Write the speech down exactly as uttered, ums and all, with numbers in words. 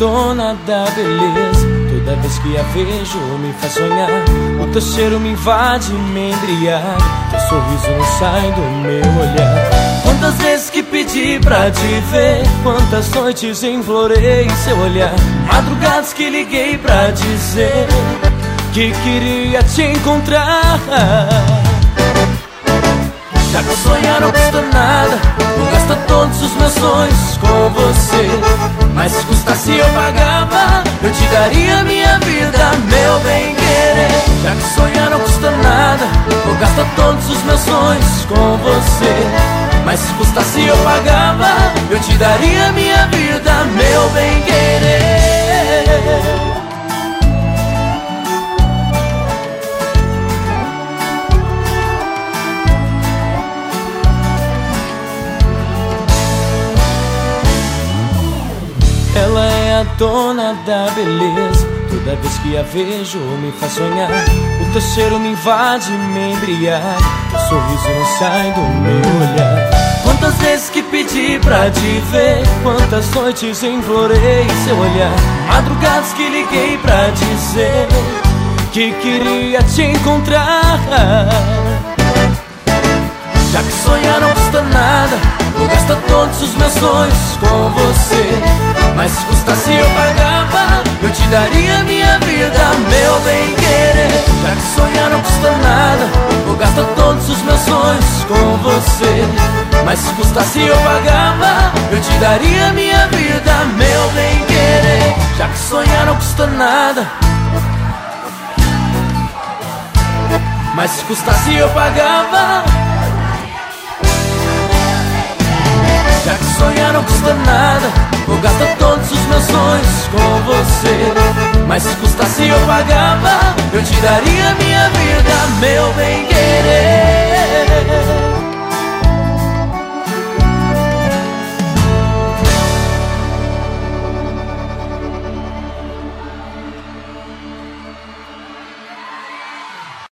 dona da beleza. Toda vez que a vejo me faz sonhar. O teu cheiro me invade, me embriaga. Teu sorriso não sai do meu olhar. Quantas vezes que pedi pra te ver, quantas noites implorei seu olhar. Madrugadas que liguei pra dizer que queria te encontrar. Já que sonhar não custa nada, vou gastar todos os meus sonhos com você. Mas se custasse eu pagava, eu te daria minha vida, meu bem-querer. Já que sonhar não custa nada, vou gastar todos os meus sonhos com você. Mas se custasse eu pagava, eu te daria minha vida, meu bem-querer. Ela é a dona da beleza. Toda vez que a vejo me faz sonhar. O teu cheiro me invade, me embriaga. Teu sorriso não sai do meu olhar. Quantas vezes que pedi pra te ver, quantas noites implorei seu olhar. Madrugadas que liguei pra dizer que queria te encontrar. Já que sonhar não custa nada, vou gastar todos os meus sonhos com você. Mas se custasse eu pagava, eu te daria minha vida, meu bem-querer. Já que sonhar não custa nada, vou gastar todos os meus sonhos com você. Mas se custasse eu pagava, eu te daria minha vida, meu bem-querer. Já que sonhar não custa nada, mas se custasse eu pagava. Já que sonhar não custa nada, vou gastar todos os meus sonhos com você. Mas se custasse eu pagava, eu te daria minha vida, meu bem-querer.